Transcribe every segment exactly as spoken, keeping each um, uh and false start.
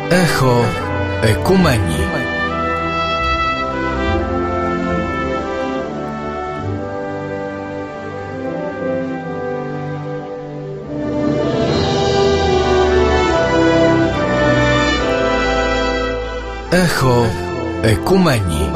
Echo Ekumenii. Echo Ekumenii.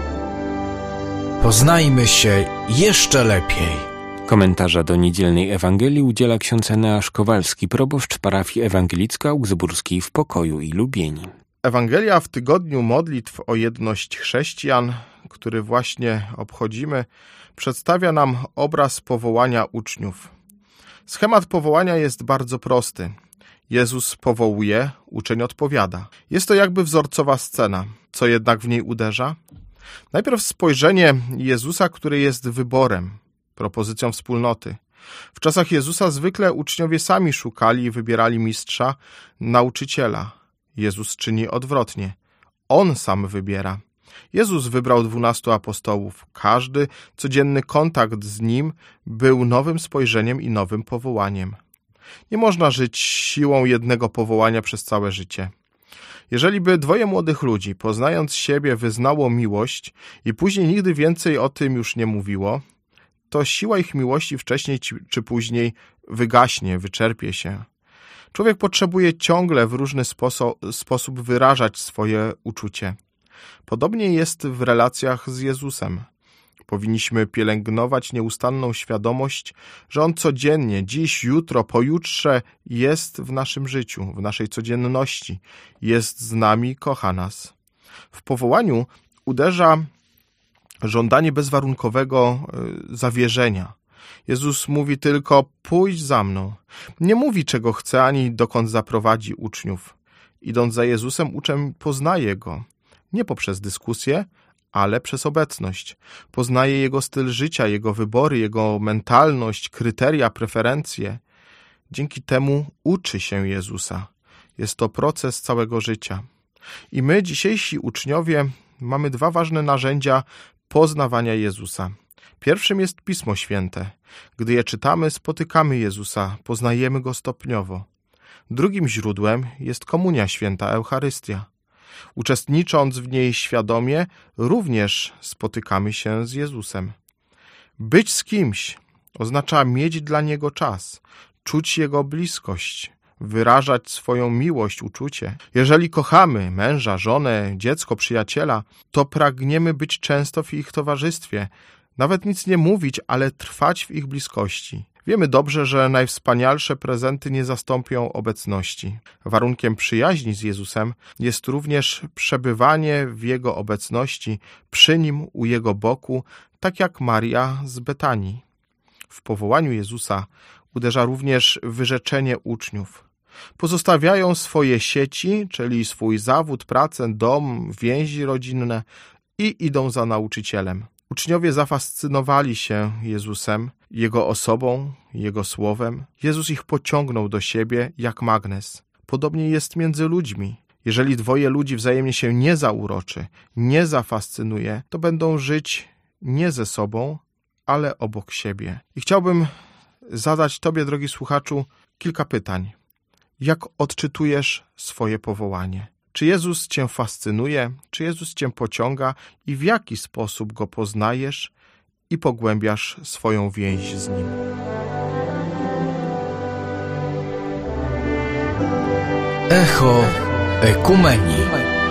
Poznajmy się jeszcze lepiej. Komentarza do niedzielnej Ewangelii udziela ksiądz Eneasz Kowalski, proboszcz parafii ewangelicko-augsburskiej w Pokoju i Lubieni. Ewangelia w tygodniu modlitw o jedność chrześcijan, który właśnie obchodzimy, przedstawia nam obraz powołania uczniów. Schemat powołania jest bardzo prosty. Jezus powołuje, uczeń odpowiada. Jest to jakby wzorcowa scena. Co jednak w niej uderza? Najpierw spojrzenie Jezusa, który jest wyborem, propozycją wspólnoty. W czasach Jezusa zwykle uczniowie sami szukali i wybierali mistrza, nauczyciela. Jezus czyni odwrotnie. On sam wybiera. Jezus wybrał dwunastu apostołów. Każdy codzienny kontakt z Nim był nowym spojrzeniem i nowym powołaniem. Nie można żyć siłą jednego powołania przez całe życie. Jeżeli by dwoje młodych ludzi, poznając siebie, wyznało miłość i później nigdy więcej o tym już nie mówiło, to siła ich miłości wcześniej czy później wygaśnie, wyczerpie się. Człowiek potrzebuje ciągle w różny sposób, sposób wyrażać swoje uczucie. Podobnie jest w relacjach z Jezusem. Powinniśmy pielęgnować nieustanną świadomość, że On codziennie, dziś, jutro, pojutrze jest w naszym życiu, w naszej codzienności, jest z nami, kocha nas. W powołaniu uderza żądanie bezwarunkowego zawierzenia. Jezus mówi tylko: pójdź za mną. Nie mówi, czego chce, ani dokąd zaprowadzi uczniów. Idąc za Jezusem, uczeń poznaje Go. Nie poprzez dyskusję, ale przez obecność. Poznaje Jego styl życia, Jego wybory, Jego mentalność, kryteria, preferencje. Dzięki temu uczy się Jezusa. Jest to proces całego życia. I my, dzisiejsi uczniowie, mamy dwa ważne narzędzia poznawania Jezusa. Pierwszym jest Pismo Święte. Gdy je czytamy, spotykamy Jezusa, poznajemy Go stopniowo. Drugim źródłem jest Komunia Święta, Eucharystia. Uczestnicząc w niej świadomie, również spotykamy się z Jezusem. Być z kimś oznacza mieć dla Niego czas, czuć Jego bliskość, wyrażać swoją miłość, uczucie. Jeżeli kochamy męża, żonę, dziecko, przyjaciela, to pragniemy być często w ich towarzystwie, nawet nic nie mówić, ale trwać w ich bliskości. Wiemy dobrze, że najwspanialsze prezenty nie zastąpią obecności. Warunkiem przyjaźni z Jezusem jest również przebywanie w Jego obecności, przy Nim, u Jego boku, tak jak Maria z Betanii. W powołaniu Jezusa uderza również wyrzeczenie uczniów. Pozostawiają swoje sieci, czyli swój zawód, pracę, dom, więzi rodzinne i idą za nauczycielem. Uczniowie zafascynowali się Jezusem, Jego osobą, Jego słowem. Jezus ich pociągnął do siebie jak magnes. Podobnie jest między ludźmi. Jeżeli dwoje ludzi wzajemnie się nie zauroczy, nie zafascynuje, to będą żyć nie ze sobą, ale obok siebie. I chciałbym zadać Tobie, drogi słuchaczu, kilka pytań. Jak odczytujesz swoje powołanie? Czy Jezus Cię fascynuje? Czy Jezus Cię pociąga? I w jaki sposób Go poznajesz i pogłębiasz swoją więź z Nim? Echo Ekumenii.